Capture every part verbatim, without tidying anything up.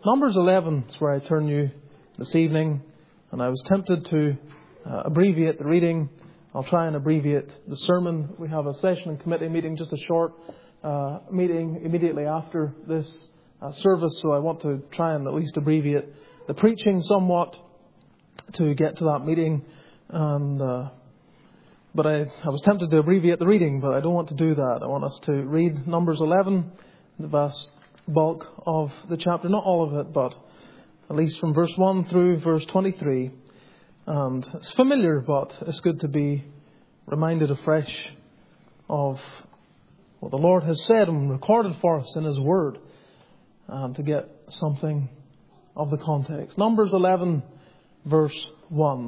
Numbers eleven is where I turn you this evening, and I was tempted to uh, abbreviate the reading. I'll try and abbreviate the sermon. We have a session and committee meeting, just a short uh, meeting immediately after this uh, service, so I want to try and at least abbreviate the preaching somewhat to get to that meeting. And uh, but I, I was tempted to abbreviate the reading, but I don't want to do that. I want us to read Numbers eleven, the vast bulk of the chapter, not all of it, but at least from verse one through verse twenty-three. And it's familiar, but it's good to be reminded afresh of what the Lord has said and recorded for us in His Word, and to get something of the context. Numbers eleven, verse one.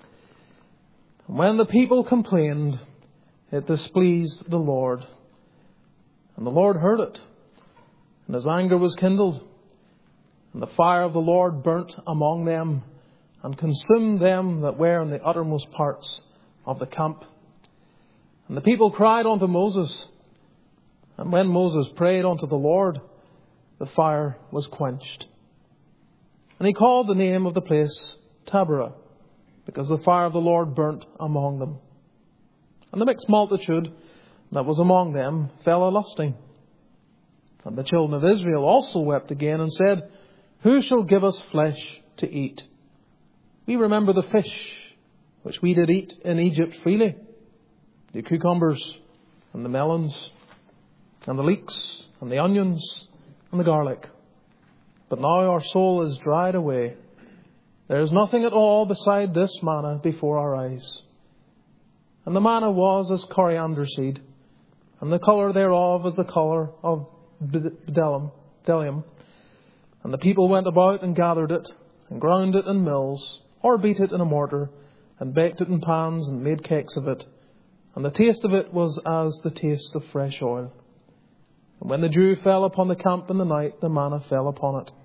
When the people complained, it displeased the Lord, and the Lord heard it, and His anger was kindled, and the fire of the Lord burnt among them, and consumed them that were in the uttermost parts of the camp. And the people cried unto Moses, and when Moses prayed unto the Lord, the fire was quenched. And he called the name of the place Taberah, because the fire of the Lord burnt among them. And the mixed multitude that was among them fell a lusting. And the children of Israel also wept again and said, Who shall give us flesh to eat? We remember the fish which we did eat in Egypt freely, the cucumbers and the melons and the leeks and the onions and the garlic. But now our soul is dried away. There is nothing at all beside this manna before our eyes. And the manna was as coriander seed, and the colour thereof as the colour of bdellium. bdellium. And the people went about and gathered it, and ground it in mills, or beat it in a mortar, and baked it in pans, and made cakes of it. And the taste of it was as the taste of fresh oil. And when the dew fell upon the camp in the night, the manna fell upon it.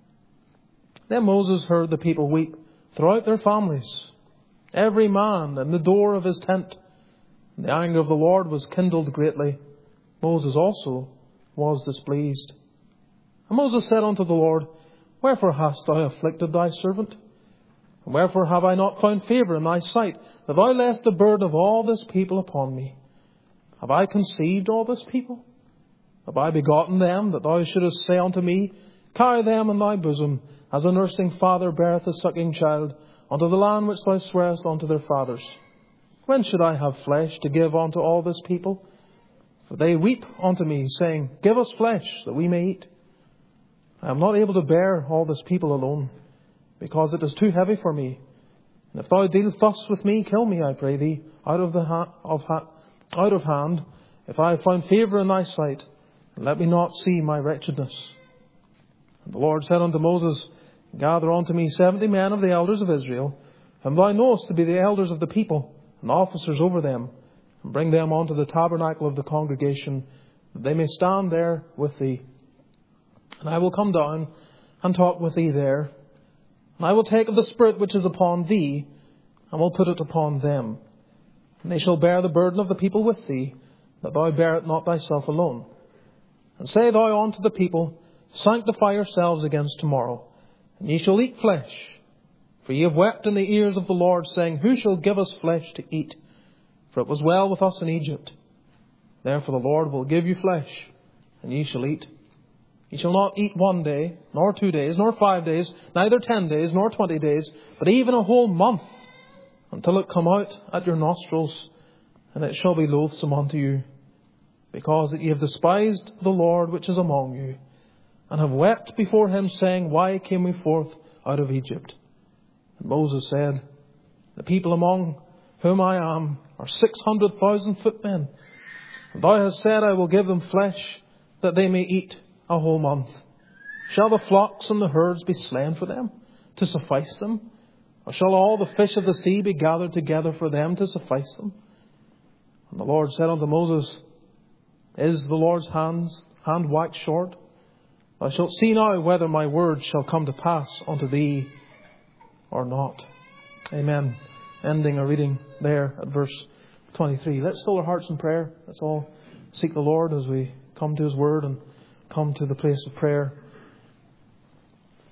Then Moses heard the people weep throughout their families, every man in the door of his tent. And the anger of the Lord was kindled greatly. Moses also was displeased. And Moses said unto the Lord, Wherefore hast thou afflicted thy servant? And wherefore have I not found favour in thy sight, that thou layest the burden of all this people upon me? Have I conceived all this people? Have I begotten them, that thou shouldest say unto me, Carry them in thy bosom, as a nursing father beareth a sucking child, unto the land which thou swarest unto their fathers? When should I have flesh to give unto all this people? For they weep unto me, saying, Give us flesh, that we may eat. I am not able to bear all this people alone, because it is too heavy for me. And if thou deal thus with me, kill me, I pray thee, out of the ha- of ha- out of hand, if I have found favour in thy sight, and let me not see my wretchedness. And the Lord said unto Moses, Gather unto me seventy men of the elders of Israel, whom thou knowest to be the elders of the people, and officers over them, and bring them unto the tabernacle of the congregation, that they may stand there with thee. And I will come down and talk with thee there. And I will take of the Spirit which is upon thee, and will put it upon them. And they shall bear the burden of the people with thee, that thou bear it not thyself alone. And say thou unto the people, Sanctify yourselves against tomorrow, and ye shall eat flesh. For ye have wept in the ears of the Lord, saying, Who shall give us flesh to eat? For it was well with us in Egypt. Therefore the Lord will give you flesh, and ye shall eat. Ye shall not eat one day, nor two days, nor five days, neither ten days, nor twenty days, but even a whole month, until it come out at your nostrils, and it shall be loathsome unto you, because that ye have despised the Lord which is among you, and have wept before him, saying, Why came we forth out of Egypt? And Moses said, The people among whom I am are six hundred thousand footmen. And thou hast said, I will give them flesh, that they may eat a whole month. Shall the flocks and the herds be slain for them, to suffice them? Or shall all the fish of the sea be gathered together for them, to suffice them? And the Lord said unto Moses, Is the Lord's hands, hand waxed short? Thou shalt see now whether my word shall come to pass unto thee or not. Amen. Ending a reading there at verse twenty-three. Let's fill our hearts in prayer. Let's all seek the Lord as we come to His word and come to the place of prayer.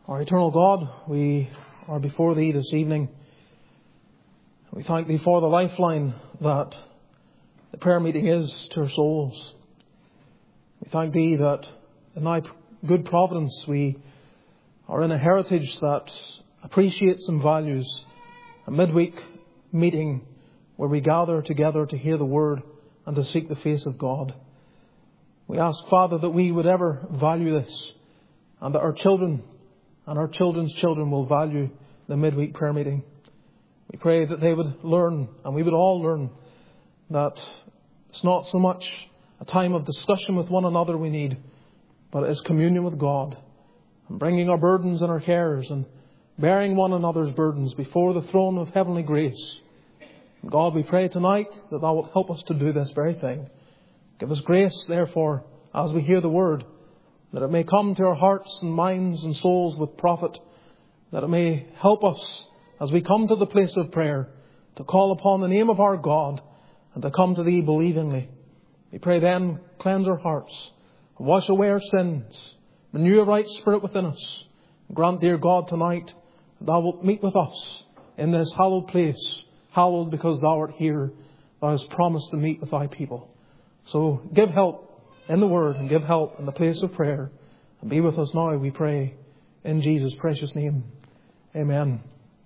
Our eternal God, we are before Thee this evening. We thank Thee for the lifeline that the prayer meeting is to our souls. We thank Thee that in Thy good providence we are in a heritage that appreciates and values a midweek meeting where we gather together to hear the Word and to seek the face of God. We ask, Father, that we would ever value this, and that our children and our children's children will value the midweek prayer meeting. We pray that they would learn, and we would all learn, that it's not so much a time of discussion with one another we need, but it is communion with God, and bringing our burdens and our cares, and bearing one another's burdens before the throne of heavenly grace. And God, we pray tonight that Thou wilt help us to do this very thing. Give us grace, therefore, as we hear the Word, that it may come to our hearts and minds and souls with profit, that it may help us as we come to the place of prayer to call upon the name of our God and to come to Thee believingly. We pray then, cleanse our hearts, wash away our sins, renew a right spirit within us. Grant, dear God, tonight that Thou wilt meet with us in this hallowed place, hallowed because Thou art here. Thou hast promised to meet with Thy people. So give help in the Word and give help in the place of prayer. And be with us now, we pray, in Jesus' precious name. Amen.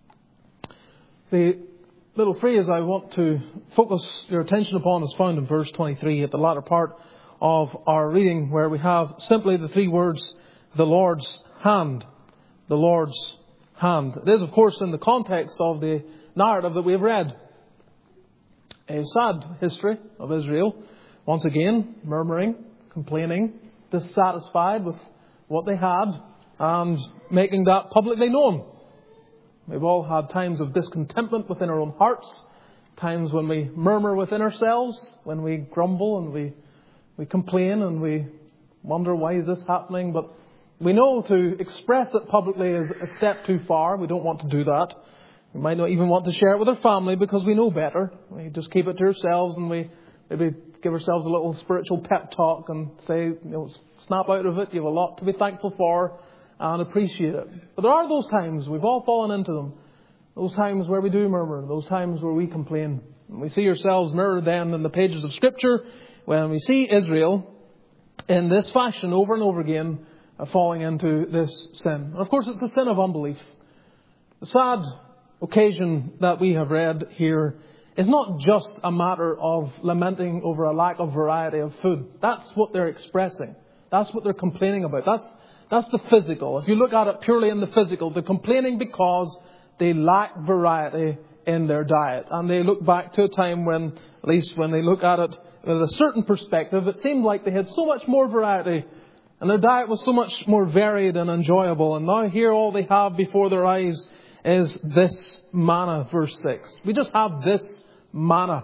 The little phrase I want to focus your attention upon is found in verse twenty-three at the latter part of our reading, where we have simply the three words, the Lord's hand. The Lord's hand. It is, of course, in the context of the narrative that we have read. A sad history of Israel. Once again, murmuring, complaining, dissatisfied with what they had, and making that publicly known. We've all had times of discontentment within our own hearts, times when we murmur within ourselves, when we grumble and we, we complain and we wonder, why is this happening? But we know to express it publicly is a step too far. We don't want to do that. We might not even want to share it with our family because we know better. We just keep it to ourselves, and we maybe give ourselves a little spiritual pep talk and say, you know, snap out of it. You have a lot to be thankful for and appreciate it. But there are those times, we've all fallen into them, those times where we do murmur, those times where we complain. And we see ourselves mirrored then in the pages of Scripture when we see Israel in this fashion over and over again, uh, falling into this sin. And of course, it's the sin of unbelief. The sad occasion that we have read here is not just a matter of lamenting over a lack of variety of food. That's what they're expressing. That's what they're complaining about. That's, that's the physical. If you look at it purely in the physical, they're complaining because they lack variety in their diet. And they look back to a time when, at least when they look at it with a certain perspective, it seemed like they had so much more variety and their diet was so much more varied and enjoyable. And now here all they have before their eyes is this manna, verse six. We just have this manna.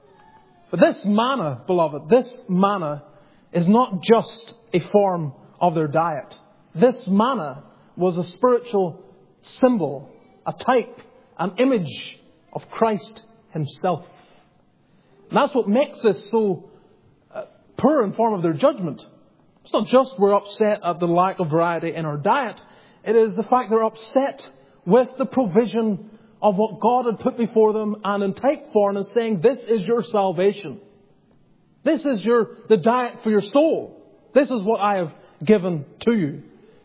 But this manna, beloved, this manna is not just a form of their diet. This manna was a spiritual symbol, a type, an image of Christ Himself. And that's what makes this so uh, poor in form of their judgment. It's not just we're upset at the lack of variety in our diet. It is the fact they're upset with the provision of what God had put before them and in type form is saying, this is your salvation. This is your the diet for your soul. This is what I have given to you.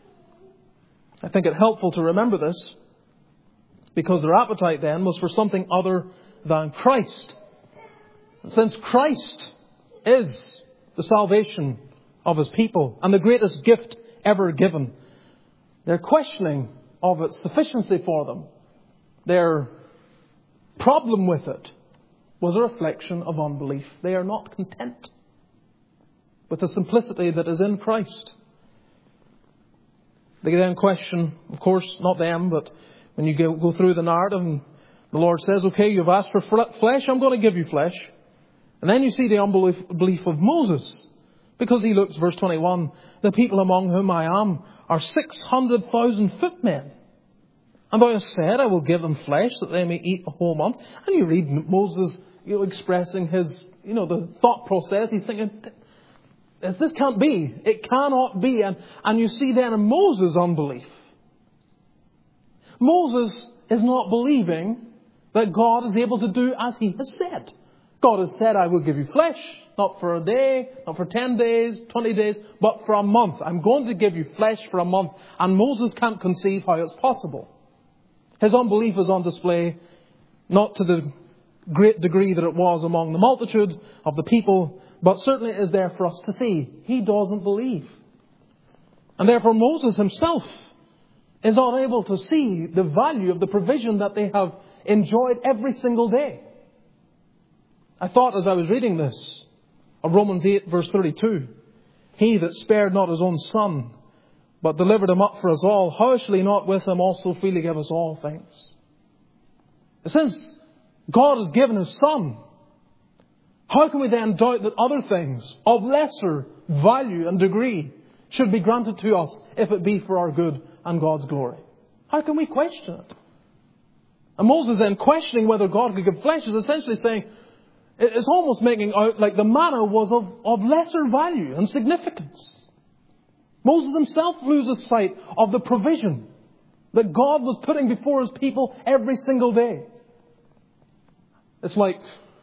I think it helpful to remember this because their appetite then was for something other than Christ. And since Christ is the salvation of His people and the greatest gift ever given, their questioning of its sufficiency for them, their problem with it, was a reflection of unbelief. They are not content with the simplicity that is in Christ. They then question, of course, not them, but when you go, go through the narrative and the Lord says, okay, you've asked for flesh, I'm going to give you flesh. And then you see the unbelief belief of Moses. Because he looks, verse twenty-one, the people among whom I am are six hundred thousand footmen. And thou hast said, I will give them flesh that they may eat a whole month. And you read Moses, you know, expressing his, you know, the thought process. He's thinking, this can't be. It cannot be. And, and you see then in Moses' unbelief, Moses is not believing that God is able to do as he has said. God has said, I will give you flesh, not for a day, not for ten days, twenty days, but for a month. I'm going to give you flesh for a month. And Moses can't conceive how it's possible. His unbelief is on display, not to the great degree that it was among the multitude of the people, but certainly it is there for us to see. He doesn't believe. And therefore Moses himself is unable to see the value of the provision that they have enjoyed every single day. I thought as I was reading this of Romans eight verse thirty-two, He that spared not his own son, but delivered him up for us all, how shall he not with him also freely give us all things? Since God has given his Son, how can we then doubt that other things of lesser value and degree should be granted to us if it be for our good and God's glory? How can we question it? And Moses then questioning whether God could give flesh is essentially saying, it's almost making out like the manna was of, of lesser value and significance. Moses himself loses sight of the provision that God was putting before his people every single day. It's like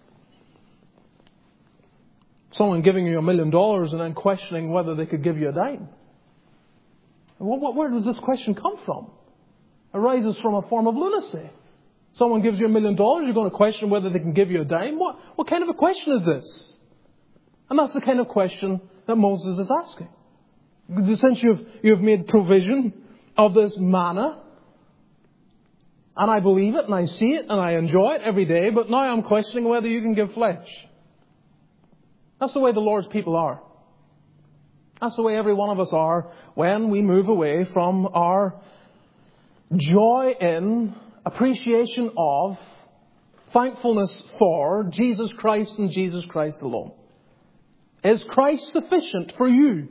someone giving you a million dollars and then questioning whether they could give you a dime. Where does this question come from? It arises from a form of lunacy. Someone gives you a million dollars, you're going to question whether they can give you a dime? What, what kind of a question is this? And that's the kind of question that Moses is asking. Since you've, you've made provision of this manna, and I believe it, and I see it, and I enjoy it every day, but now I'm questioning whether you can give flesh. That's the way the Lord's people are. That's the way every one of us are when we move away from our joy in, appreciation of, thankfulness for Jesus Christ and Jesus Christ alone. Is Christ sufficient for you?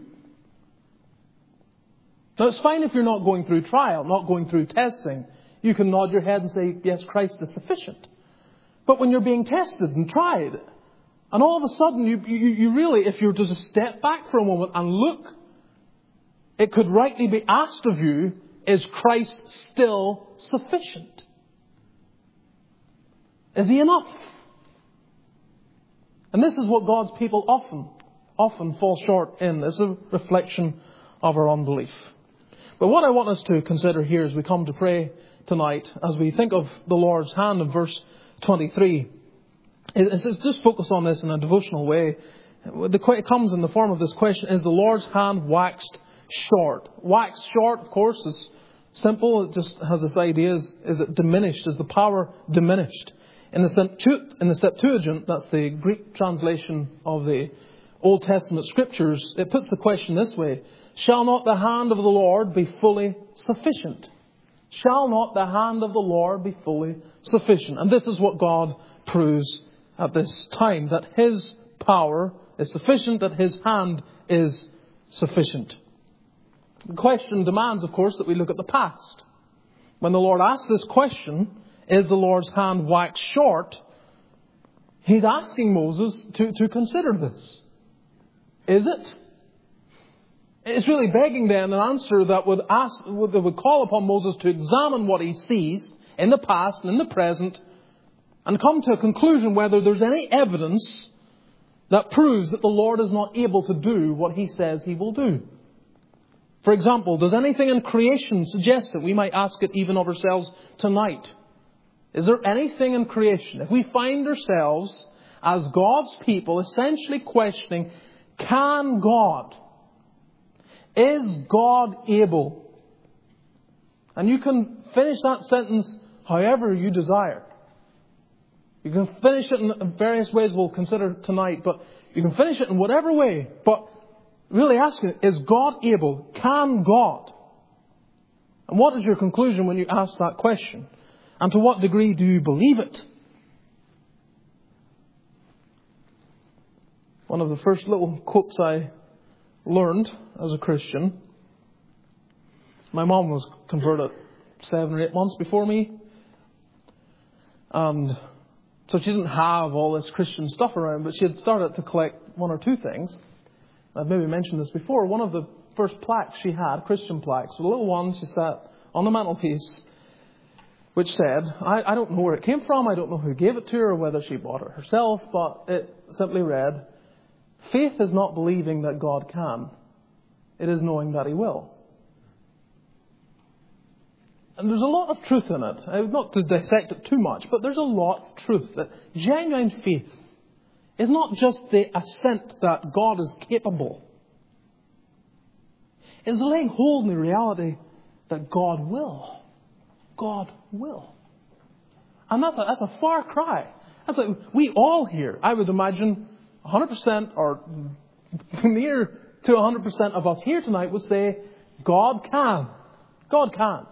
Now, it's fine if you're not going through trial, not going through testing. You can nod your head and say, yes, Christ is sufficient. But when you're being tested and tried, and all of a sudden you, you, you really, if you're just step back for a moment and look, it could rightly be asked of you, is Christ still sufficient? Is He enough? And this is what God's people often, often fall short in. It's a reflection of our unbelief. But what I want us to consider here as we come to pray tonight, as we think of the Lord's hand in verse twenty-three, is, is just focus on this in a devotional way. It comes in the form of this question: is the Lord's hand waxed short? Waxed short, of course, is simple. It just has this idea: is, is it diminished? Is the power diminished? In the, Septu- in the Septuagint, that's the Greek translation of the Old Testament Scriptures, it puts the question this way: shall not the hand of the Lord be fully sufficient? Shall not the hand of the Lord be fully sufficient? And this is what God proves at this time, that His power is sufficient, that His hand is sufficient. The question demands, of course, that we look at the past. When the Lord asks this question, is the Lord's hand waxed short? He's asking Moses to, to consider this. Is it? It's really begging then an answer that would ask, that would call upon Moses to examine what he sees in the past and in the present, and come to a conclusion whether there's any evidence that proves that the Lord is not able to do what He says He will do. For example, does anything in creation suggest it? We might ask it even of ourselves tonight. Is there anything in creation? If we find ourselves as God's people essentially questioning, can God? Is God able? And you can finish that sentence however you desire. You can finish it in various ways we'll consider tonight, but you can finish it in whatever way. But really asking, is God able? Can God? And what is your conclusion when you ask that question? And to what degree do you believe it? One of the first little quotes I learned as a Christian. My mom was converted seven or eight months before me. And so she didn't have all this Christian stuff around, but she had started to collect one or two things. I've maybe mentioned this before. One of the first plaques she had, Christian plaques, a little one she sat on the mantelpiece. which said, I, I don't know where it came from, I don't know who gave it to her or whether she bought it herself, but it simply read, faith is not believing that God can, it is knowing that He will. And there's a lot of truth in it. Uh, Not to dissect it too much, but there's a lot of truth. That genuine faith is not just the assent that God is capable. It's laying hold in the reality that God will. God will. And that's a, that's a far cry. That's like we all here, I would imagine, one hundred percent or near to one hundred percent of us here tonight would say, God can. God can.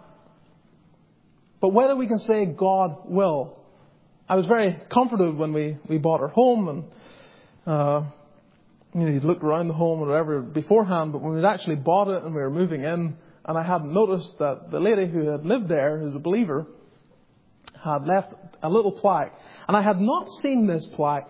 But whether we can say God will. I was very comforted when we, we bought our home, and uh, you know, you'd looked around the home or whatever beforehand, but when we'd actually bought it and we were moving in, and I hadn't noticed that the lady who had lived there, who's a believer, had left a little plaque. And I had not seen this plaque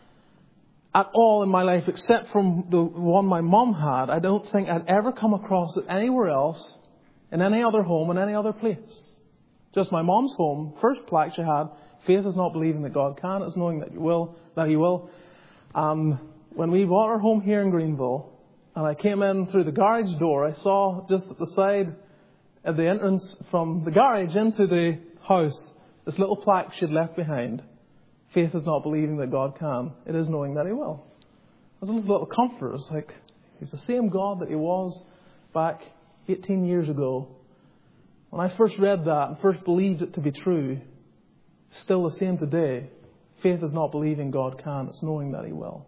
at all in my life except from the one my mum had. I don't think I'd ever come across it anywhere else, in any other home, in any other place. Just my mom's home, first plaque she had, faith is not believing that God can, it's knowing that you will, that He will. Um, when we bought our home here in Greenville, and I came in through the garage door, I saw just at the side of the entrance from the garage into the house, this little plaque she'd left behind. Faith is not believing that God can, it is knowing that He will. It was a little comfort. It's like, He's the same God that He was back eighteen years ago. When I first read that and first believed it to be true, still the same today. Faith is not believing God can, it's knowing that He will.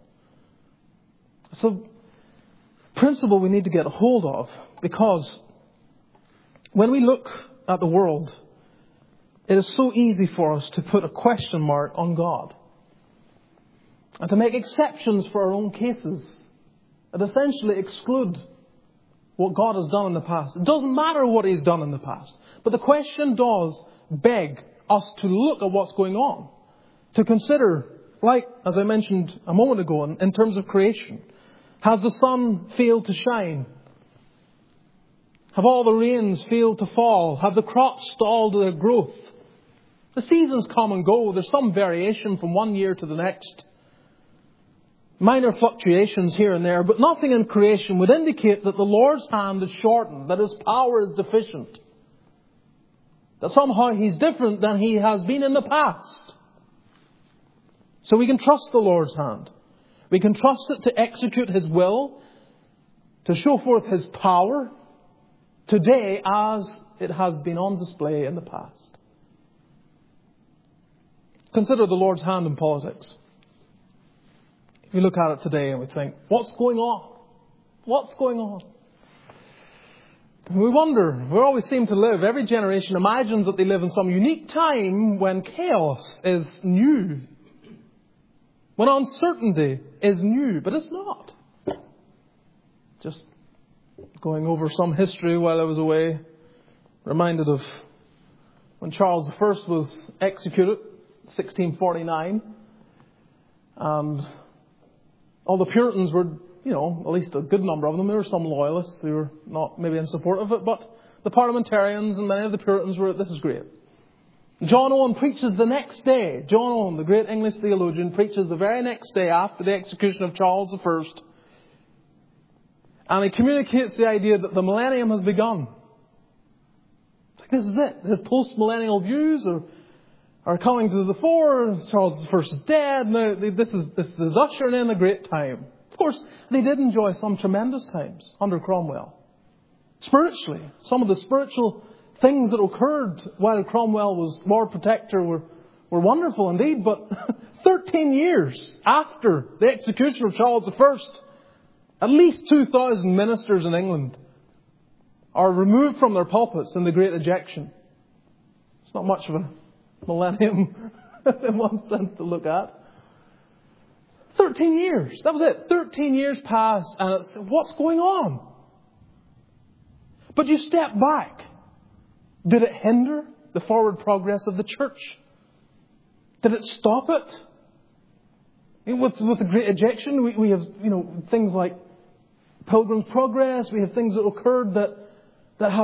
So, principle we need to get a hold of, because when we look at the world, it is so easy for us to put a question mark on God and to make exceptions for our own cases and essentially exclude what God has done in the past. It doesn't matter what He's done in the past. But the question does beg us to look at what's going on. To consider, like, as I mentioned a moment ago, in, in terms of creation. Has the sun failed to shine? Have all the rains failed to fall? Have the crops stalled their growth? The seasons come and go. There's some variation from one year to the next. Minor fluctuations here and there, but nothing in creation would indicate that the Lord's hand is shortened, that His power is deficient, that somehow He's different than He has been in the past. So we can trust the Lord's hand. We can trust it to execute His will, to show forth His power today as it has been on display in the past. Consider the Lord's hand in politics. We look at it today and we think, what's going on? What's going on? And we wonder, we always seem to live, every generation imagines that they live in some unique time when chaos is new. When uncertainty is new, but it's not. Just going over some history while I was away, reminded of when Charles the First was executed, sixteen forty-nine, and all the Puritans were, you know, at least a good number of them. There were some loyalists who were not maybe in support of it, but the parliamentarians and many of the Puritans were, this is great. John Owen preaches the next day. John Owen, the great English theologian, preaches the very next day after the execution of Charles the First. And he communicates the idea that the millennium has begun. It's like, this is it. His post-millennial views are, are coming to the fore. Charles the First is dead. Now, this is, this is ushering in a great time. Of course, they did enjoy some tremendous times under Cromwell. Spiritually, some of the spiritual things that occurred while Cromwell was Lord Protector were, were wonderful indeed. But thirteen years after the execution of Charles the First, at least two thousand ministers in England are removed from their pulpits in the Great Ejection. It's not much of a millennium in one sense to look at. thirteen years. That was it. thirteen years passed and it's, what's going on? But you step back. Did it hinder the forward progress of the church? Did it stop it? With, with the Great Ejection, we, we have, you know, things like Pilgrim's Progress. We have things that occurred that, that have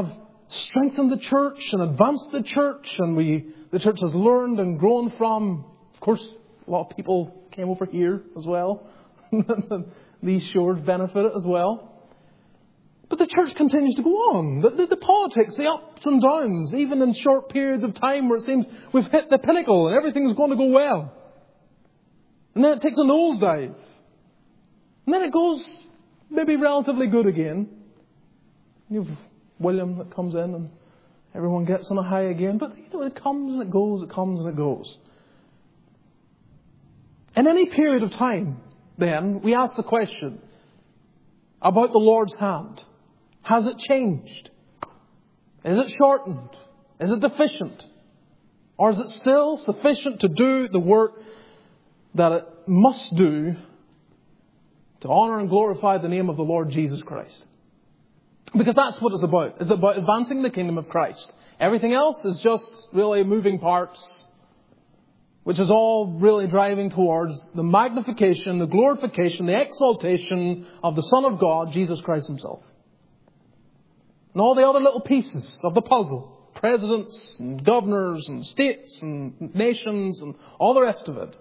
strengthened the church and advanced the church, and we the church has learned and grown from. Of course, a lot of people came over here as well. These shores benefited as well. But the church continues to go on. The, the, the politics, the ups and downs, even in short periods of time where it seems we've hit the pinnacle and everything's going to go well. And then it takes a nosedive. And then it goes maybe relatively good again. You have William that comes in and everyone gets on a high again. But you know, it comes and it goes, it comes and it goes. In any period of time, then, we ask the question about the Lord's hand. Has it changed? Is it shortened? Is it deficient? Or is it still sufficient to do the work that it must do to honour and glorify the name of the Lord Jesus Christ? Because that's what it's about. It's about advancing the kingdom of Christ. Everything else is just really moving parts, which is all really driving towards the magnification, the glorification, the exaltation of the Son of God, Jesus Christ Himself. And all the other little pieces of the puzzle, presidents and governors and states and nations and all the rest of it.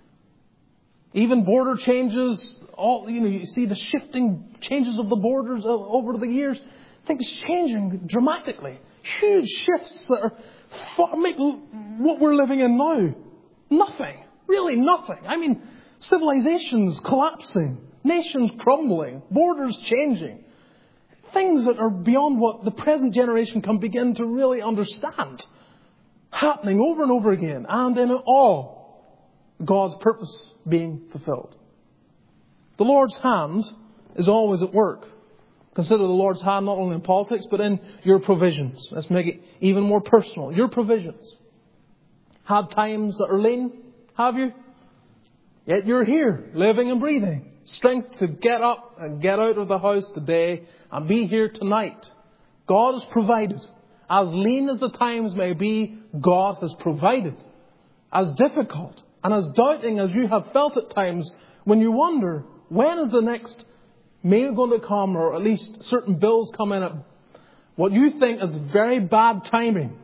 Even border changes, all you know, you see the shifting changes of the borders over the years. Things changing dramatically. Huge shifts that are far, make what we're living in now nothing. Really nothing. I mean, civilizations collapsing, nations crumbling, borders changing. Things that are beyond what the present generation can begin to really understand. Happening over and over again. And in it all, God's purpose being fulfilled. The Lord's hand is always at work. Consider the Lord's hand not only in politics, but in your provisions. Let's make it even more personal. Your provisions. Had times that are lean, have you? Yet you're here, living and breathing. Strength to get up and get out of the house today and be here tonight. God has provided. As lean as the times may be, God has provided. As difficult and as doubting as you have felt at times, when you wonder, when is the next meal going to come, or at least certain bills come in at what you think is very bad timing.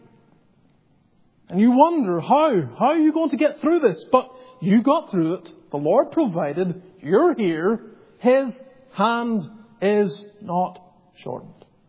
And you wonder, how? How are you going to get through this? But you got through it. The Lord provided. You're here. His hand is not shortened.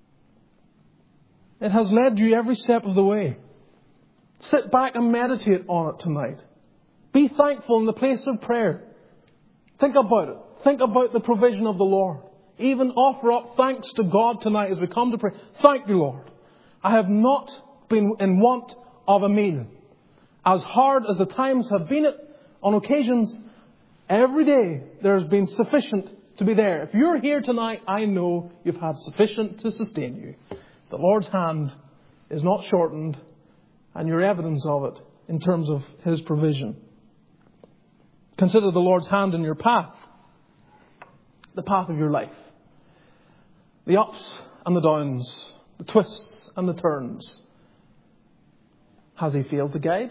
It has led you every step of the way. Sit back and meditate on it tonight. Be thankful in the place of prayer. Think about it. Think about the provision of the Lord. Even offer up thanks to God tonight as we come to pray. Thank you, Lord. I have not been in want of a meal. As hard as the times have been on occasions, every day there has been sufficient to be there. If you're here tonight, I know you've had sufficient to sustain you. The Lord's hand is not shortened, and you're evidence of it in terms of His provision. Consider the Lord's hand in your path. The path of your life. The ups and the downs. The twists and the turns. Has He failed to guide?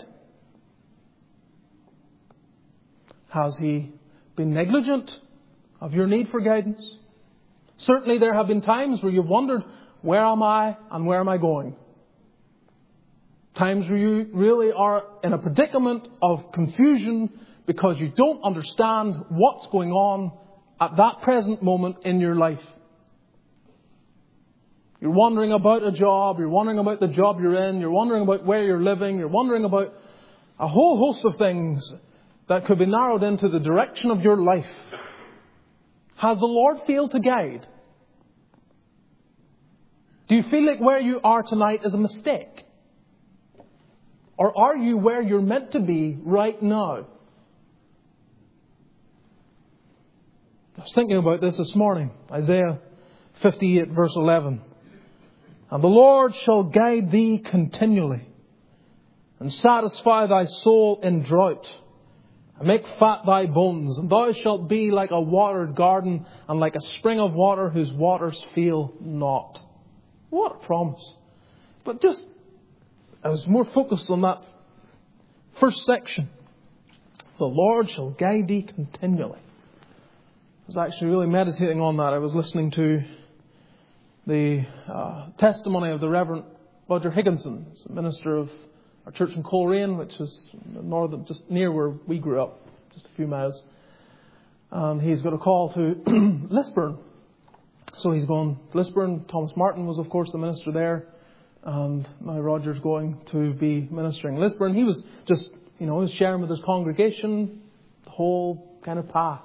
Has He been negligent of your need for guidance? Certainly there have been times where you've wondered, where am I and where am I going? Times where you really are in a predicament of confusion because you don't understand what's going on at that present moment in your life. You're wondering about a job, you're wondering about the job you're in, you're wondering about where you're living, you're wondering about a whole host of things that could be narrowed into the direction of your life. Has the Lord failed to guide? Do you feel like where you are tonight is a mistake? Or are you where you're meant to be right now? I was thinking about this this morning. Isaiah fifty-eight verse eleven. And the Lord shall guide thee continually, and satisfy thy soul in drought, and make fat thy bones. And thou shalt be like a watered garden, and like a spring of water whose waters fail not. What a promise. But just, I was more focused on that first section. The Lord shall guide thee continually. I was actually really meditating on that. I was listening to the uh, testimony of the Reverend Roger Higginson, minister of our church in Coleraine, which is northern, just near where we grew up, just a few miles. And he's got a call to Lisburn. So he's going to Lisburn. Thomas Martin was, of course, the minister there. And now Roger's going to be ministering in Lisburn. He was just, you know, he was sharing with his congregation the whole kind of path.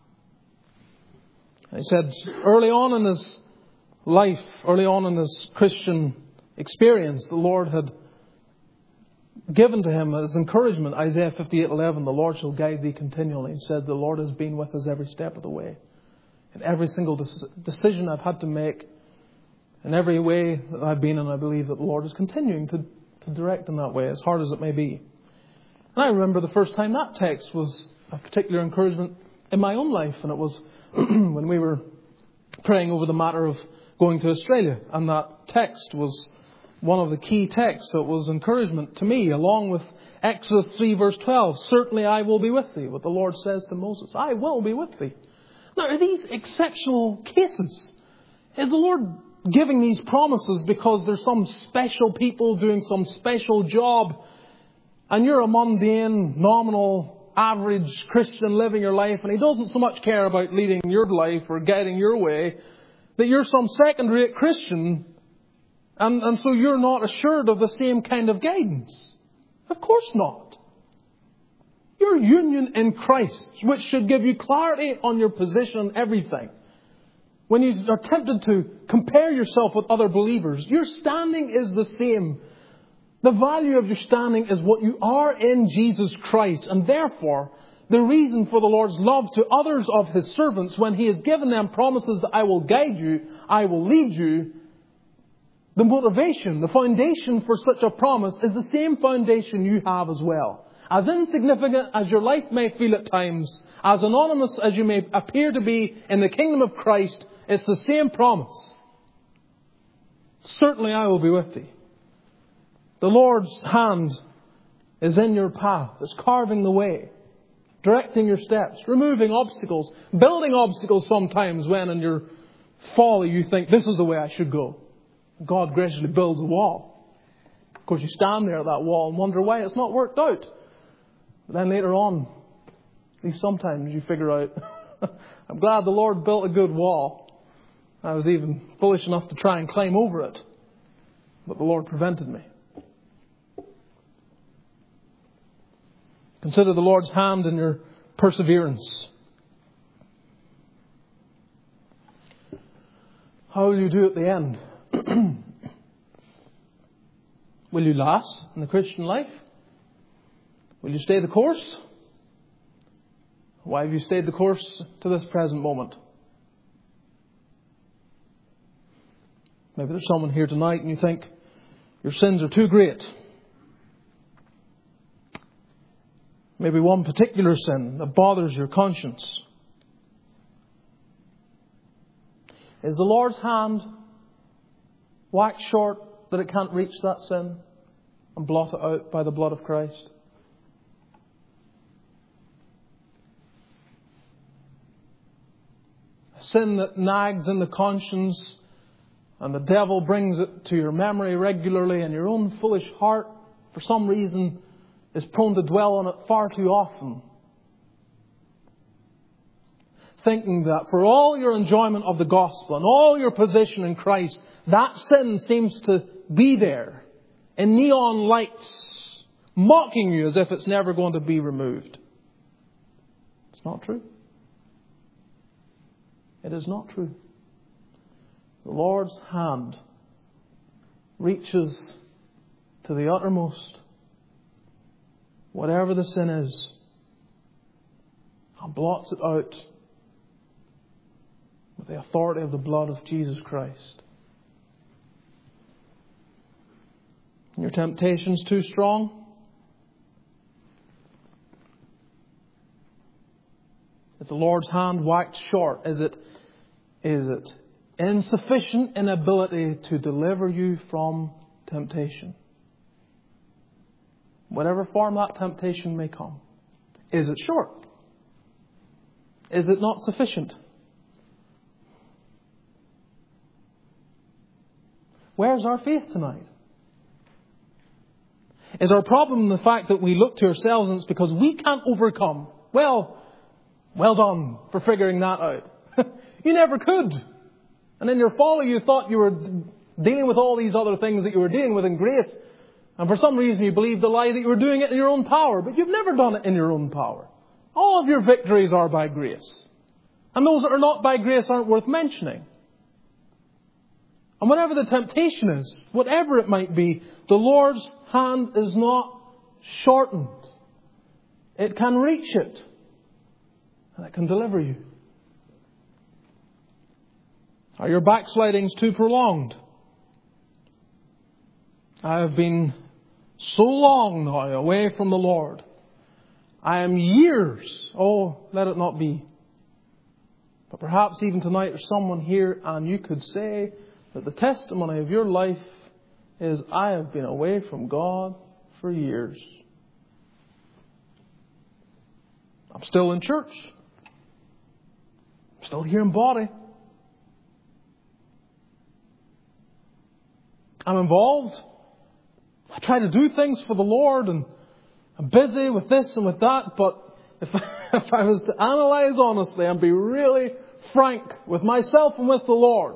And he said early on in his life, early on in his Christian experience, the Lord had given to him as encouragement, Isaiah fifty-eight eleven, the Lord shall guide thee continually. He said, the Lord has been with us every step of the way. In every single decision I've had to make, in every way that I've been in, I believe that the Lord is continuing to, to direct in that way, as hard as it may be. And I remember the first time that text was a particular encouragement in my own life, and it was when we were praying over the matter of going to Australia. And that text was one of the key texts that was encouragement to me, along with Exodus three verse twelve. Certainly I will be with thee. What the Lord says to Moses, I will be with thee. Now, are these exceptional cases? Is the Lord giving these promises because there's some special people doing some special job, and you're a mundane, nominal, average Christian living your life, and He doesn't so much care about leading your life or guiding your way, that you're some second-rate Christian, and, and so you're not assured of the same kind of guidance? Of course not. Your union in Christ, which should give you clarity on your position and everything. When you are tempted to compare yourself with other believers, your standing is the same. The value of your standing is what you are in Jesus Christ. And therefore, the reason for the Lord's love to others of His servants, when He has given them promises that I will guide you, I will lead you, the motivation, the foundation for such a promise is the same foundation you have as well. As insignificant as your life may feel at times, as anonymous as you may appear to be in the kingdom of Christ, it's the same promise. Certainly I will be with thee. The Lord's hand is in your path. It's carving the way, directing your steps, removing obstacles, building obstacles sometimes when in your folly you think this is the way I should go. God graciously builds a wall. Of course, you stand there at that wall and wonder why it's not worked out. But then later on, at least sometimes you figure out, I'm glad the Lord built a good wall. I was even foolish enough to try and climb over it, but the Lord prevented me. Consider the Lord's hand in your perseverance. How will you do at the end? Will you last in the Christian life? Will you stay the course? Why have you stayed the course to this present moment? Maybe there's someone here tonight and you think your sins are too great. Maybe one particular sin that bothers your conscience. Is the Lord's hand waxed short that it can't reach that sin and blot it out by the blood of Christ? A sin that nags in the conscience and the devil brings it to your memory regularly, and your own foolish heart, for some reason, is prone to dwell on it far too often. Thinking that for all your enjoyment of the gospel and all your position in Christ, that sin seems to be there in neon lights, mocking you as if it's never going to be removed. It's not true. It is not true. The Lord's hand reaches to the uttermost, whatever the sin is, and blots it out with the authority of the blood of Jesus Christ. Your temptation's too strong? Is the Lord's hand waxed short? Is it, is it insufficient inability to deliver you from temptation? Whatever form that temptation may come. Is it short? Is it not sufficient? Where's our faith tonight? Is our problem the fact that we look to ourselves and it's because we can't overcome? Well, well done for figuring that out. You never could. And in your folly you thought you were dealing with all these other things that you were dealing with in grace. And for some reason you believed the lie that you were doing it in your own power. But you've never done it in your own power. All of your victories are by grace. And those that are not by grace aren't worth mentioning. And whatever the temptation is, whatever it might be, the Lord's hand is not shortened. It can reach it. And it can deliver you. Are your backslidings too prolonged? I have been so long now away from the Lord. I am years. Oh, let it not be. But perhaps even tonight there's someone here and you could say that the testimony of your life is, I have been away from God for years. I'm still in church. I'm still here in body. I'm involved. I try to do things for the Lord and I'm busy with this and with that. But if I, if I was to analyze honestly and be really frank with myself and with the Lord,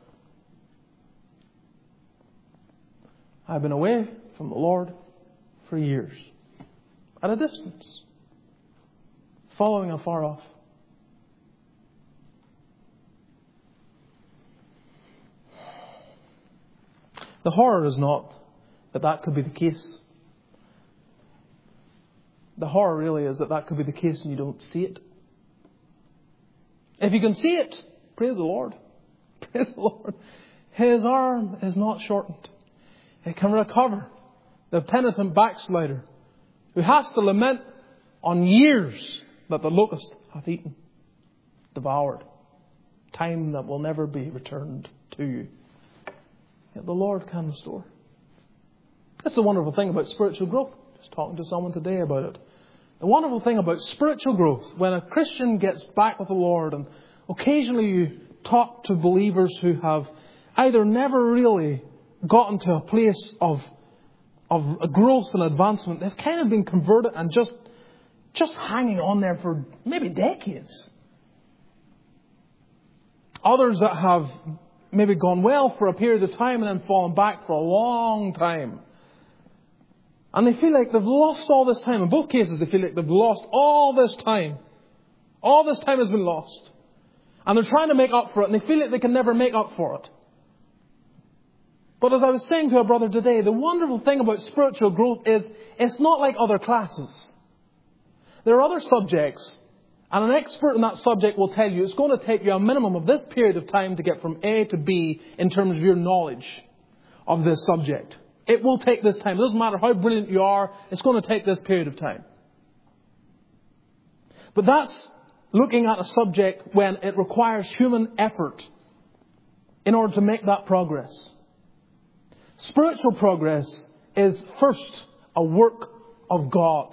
I've been away from the Lord for years. At a distance. Following afar off. The horror is not that that could be the case. The horror really is that that could be the case and you don't see it. If you can see it, praise the Lord. Praise the Lord. His arm is not shortened. It can recover the penitent backslider who has to lament on years that the locust hath eaten, devoured. Time that will never be returned to you. Yet the Lord can restore. That's the wonderful thing about spiritual growth. Just talking to someone today about it. The wonderful thing about spiritual growth, when a Christian gets back with the Lord, and occasionally you talk to believers who have either never really gotten to a place of of growth and advancement, they've kind of been converted and just just hanging on there for maybe decades. Others that have maybe gone well for a period of time and then fallen back for a long time. And they feel like they've lost all this time. In both cases, they feel like they've lost all this time. All this time has been lost. And they're trying to make up for it, and they feel like they can never make up for it. But as I was saying to a brother today, the wonderful thing about spiritual growth is it's not like other classes. There are other subjects, and an expert in that subject will tell you it's going to take you a minimum of this period of time to get from A to B in terms of your knowledge of this subject. It will take this time. It doesn't matter how brilliant you are, it's going to take this period of time. But that's looking at a subject when it requires human effort in order to make that progress. Spiritual progress is first a work of God.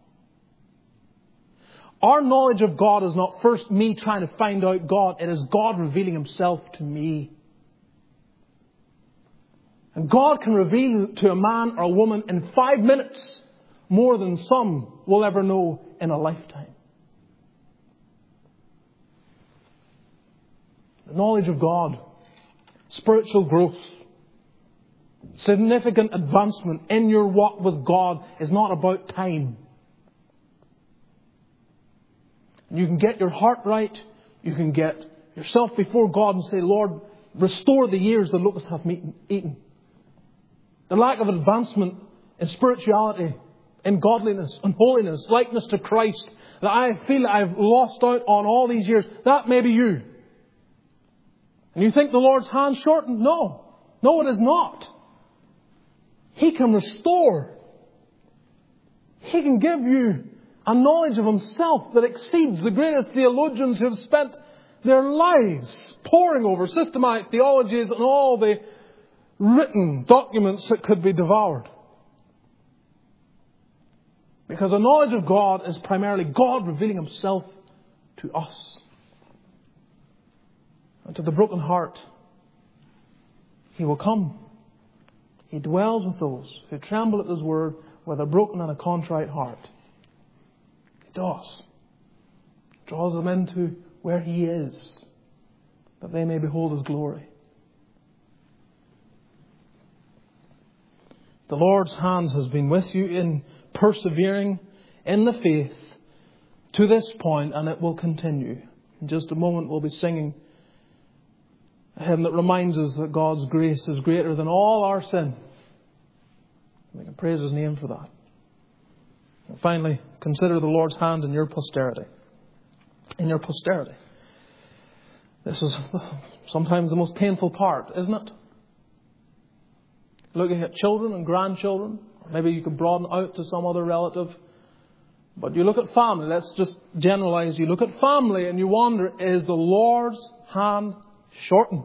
Our knowledge of God is not first me trying to find out God. It is God revealing Himself to me. And God can reveal to a man or a woman in five minutes more than some will ever know in a lifetime. The knowledge of God, spiritual growth, significant advancement in your walk with God is not about time. You can get your heart right. You can get yourself before God and say, Lord, restore the years the locusts have eaten. The lack of advancement in spirituality, in godliness, in holiness, likeness to Christ, that I feel I've lost out on all these years. That may be you. And you think the Lord's hand shortened? No. No, it is not. He can restore. He can give you a knowledge of Himself that exceeds the greatest theologians who have spent their lives poring over systematic theologies and all the written documents that could be devoured. Because the knowledge of God is primarily God revealing Himself to us. And to the broken heart, He will come. He dwells with those who tremble at His word with a broken and a contrite heart. He does. Draws them into where He is, that they may behold His glory. The Lord's hand has been with you in persevering in the faith to this point, and it will continue. In just a moment we'll be singing a hymn that reminds us that God's grace is greater than all our sin. We can praise His name for that. And finally, consider the Lord's hand in your posterity. In your posterity. This is sometimes the most painful part, isn't it? Looking at children and grandchildren. Or maybe you could broaden out to some other relative. But you look at family. Let's just generalize. You look at family and you wonder, is the Lord's hand shortened?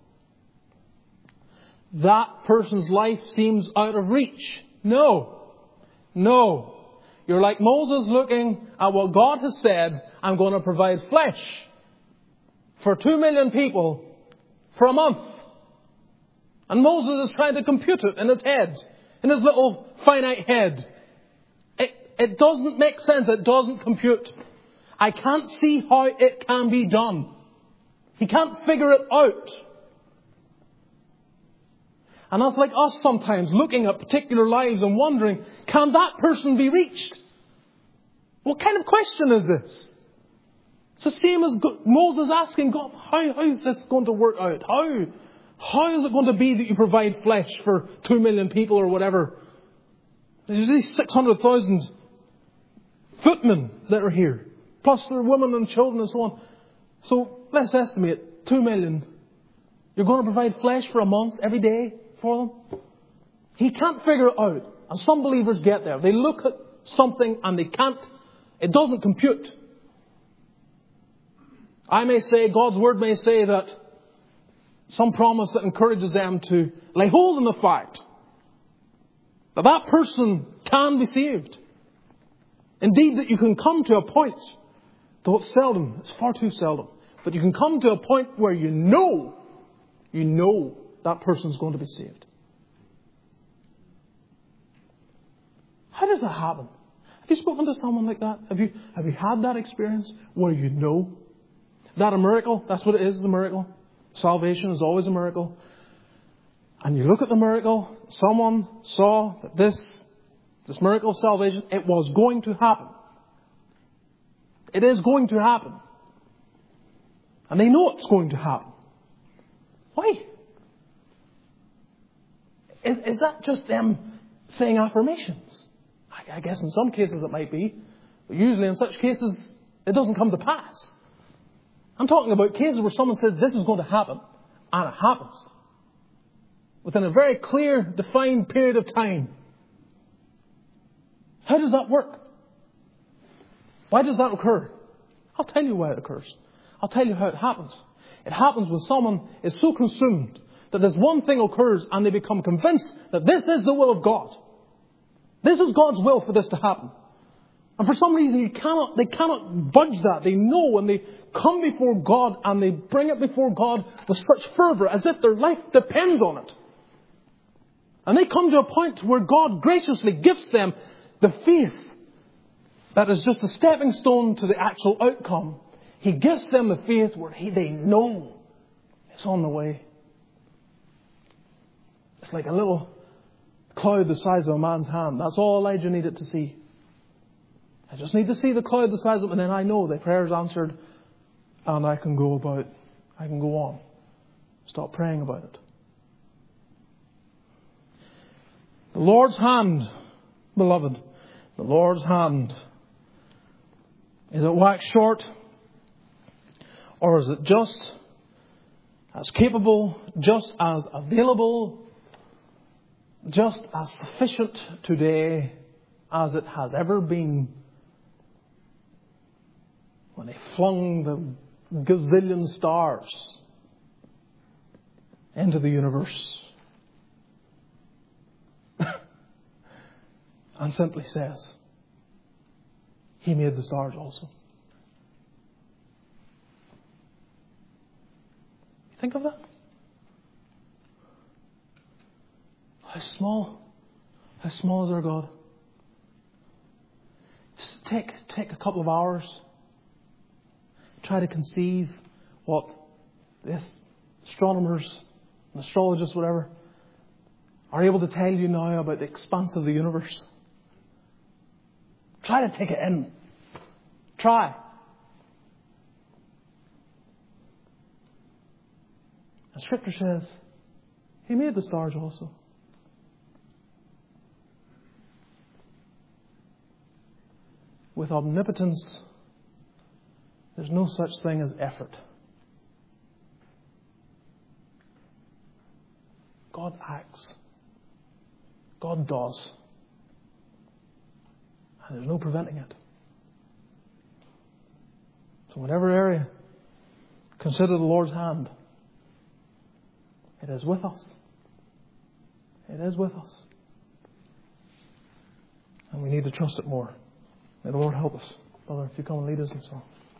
That person's life seems out of reach. No. No. You're like Moses looking at what God has said. I'm going to provide flesh for two million people for a month. And Moses is trying to compute it in his head, in his little finite head. It, it doesn't make sense. It doesn't compute. I can't see how it can be done. He can't figure it out. And that's like us sometimes, looking at particular lives and wondering, can that person be reached? What kind of question is this? It's the same as Moses asking God, how, how is this going to work out? How, how is it going to be that you provide flesh for two million people or whatever? There's these six hundred thousand footmen that are here. Plus there are women and children and so on. So let's estimate two million. You're going to provide flesh for a month every day for them? He can't figure it out. And some believers get there. They look at something and they can't. It doesn't compute. I may say, God's word may say that some promise that encourages them to lay hold on the fact that that person can be saved. Indeed, that you can come to a point, though it's seldom, it's far too seldom, but you can come to a point where you know, you know that person's going to be saved. How does that happen? Have you spoken to someone like that? Have you, have you had that experience where you know? That a miracle? That's what it is, a miracle. Salvation is always a miracle. And you look at the miracle, someone saw that this, this miracle of salvation, it was going to happen. It is going to happen. And they know it's going to happen. Why? Is, is that just them saying affirmations? I, I guess in some cases it might be. But usually in such cases, it doesn't come to pass. I'm talking about cases where someone says this is going to happen. And it happens. Within a very clear, defined period of time. How does that work? Why does that occur? I'll tell you why it occurs. I'll tell you how it happens. It happens when someone is so consumed that this one thing occurs and they become convinced that this is the will of God. This is God's will for this to happen. And for some reason you cannot, they cannot budge that. They know when they come before God and they bring it before God with such fervour as if their life depends on it. And they come to a point where God graciously gives them the faith that is just a stepping stone to the actual outcome. He gives them the faith where he, they know it's on the way. It's like a little cloud the size of a man's hand. That's all Elijah needed to see. I just need to see the cloud the size of it, and then I know the prayer's answered, and I can go about, I can go on. Stop praying about it. The Lord's hand, beloved, the Lord's hand, is it waxed short? Or is it just as capable, just as available, just as sufficient today as it has ever been when He flung the gazillion stars into the universe and simply says, He made the stars also. Think of that. How small, how small is our God? Just take, take a couple of hours. Try to conceive what this astronomers and astrologists, whatever, are able to tell you now about the expanse of the universe. Try to take it in. Try. And Scripture says, He made the stars also. With omnipotence, there's no such thing as effort. God acts. God does. And there's no preventing it. So whatever area, consider the Lord's hand. It is with us. It is with us. And we need to trust it more. May the Lord help us. Brother, if you come and lead us in song.